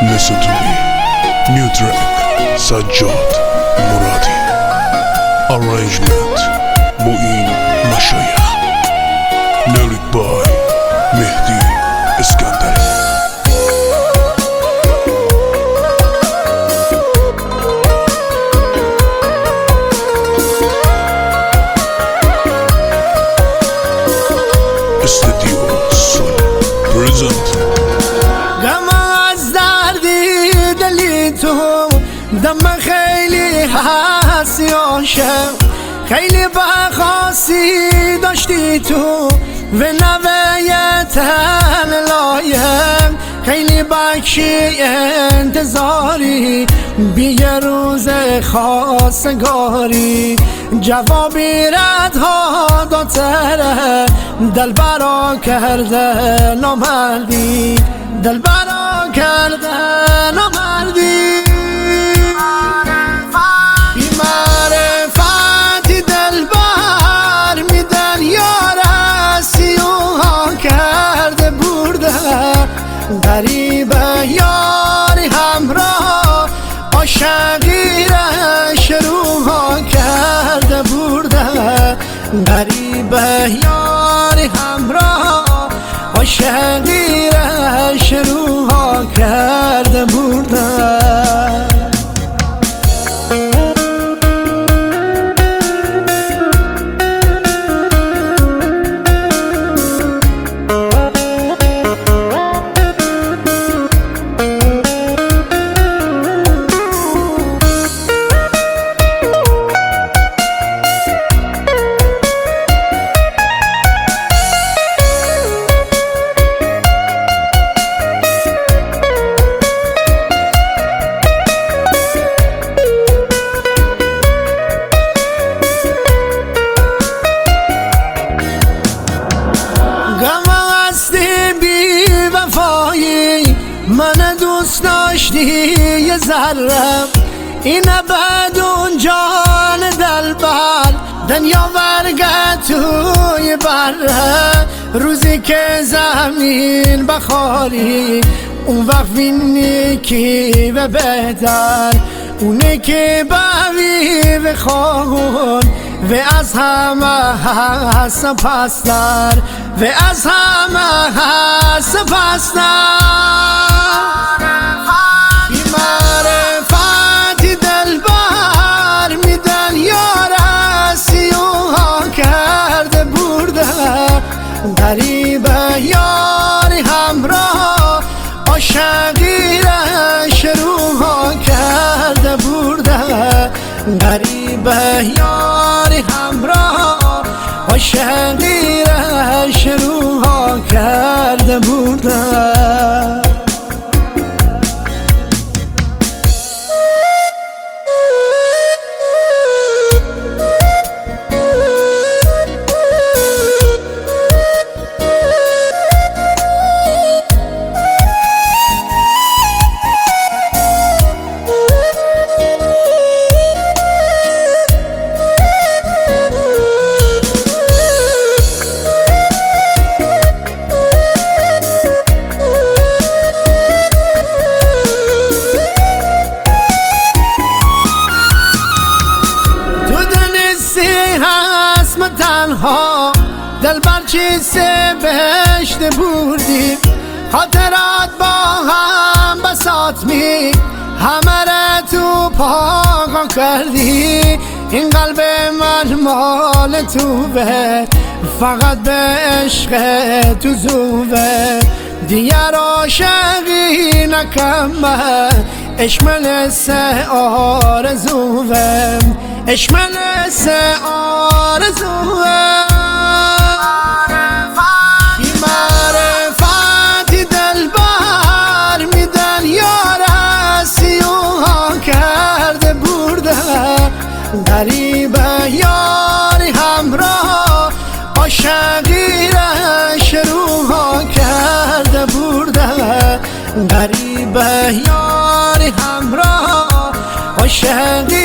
Listen to me. New track سجاد مرادی. Arrangement معین مشایخ. Lyric by مهدی اسکندری. استودیو سول پرزنت. غم از دردی دلی تو دم خیلی هستی عاشق، خیلی بخواستی داشتی تو و نویت لایق، خیلی بکشی انتظاری بی یه روز خواستگاری، جوابی ردها داتره دل برا کرده نامردی، دل برا کرده نامردی. بی معرفتی دل بر میدن یار سیوها کرده برده، غریبه یاری همراه عاشقیرش روها کرده برده، غریبه یاری همراه عاشقیرش روها کرده برده. من دوست داشتی یه ذره، اینه بدون جان دلبر، دنیا ورگه توی بره، روزی که زمین بخاری اون وقت وینی کی و بهتر، اونه که باوی و خون و از همه هست پستر، و از همه هست پستر. بی معرفتی دل بر میدن یار سیوها کرده برده، غریبه یاری همراه عاشقیرش روها کرده برده، غریبه یاری همراه عاشقیرش روها کرده برده. تنها دل بر چیزه بهشت بردی، خاطرات با هم بسات می همه را تو پاکا کردی، این قلب من مال توه فقط به عشق تو زوه، دیگر عاشقی نکمه اشمل سه آرزوه، اشمل سه آرزوه. بی معرفتی دل بر میدن یار سیوها کرده برده، غریبه یاری همراه عاشقیرش روها کرده برده، غریبه یاری همراه عاشقی